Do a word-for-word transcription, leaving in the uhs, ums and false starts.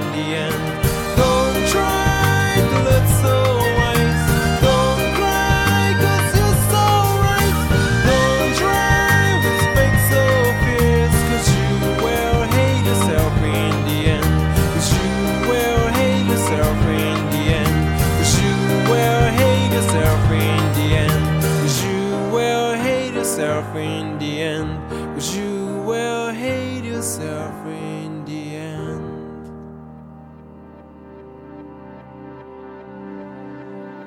the end. Don't try to look so wise. Don't cry, cause you're so right. Don't try with fake so fierce, cause you will hate yourself in the end. Cause you will hate yourself in the end. Cause you will hate yourself in the end. Cause you will hate yourself in the end. Cause you will hate yourself in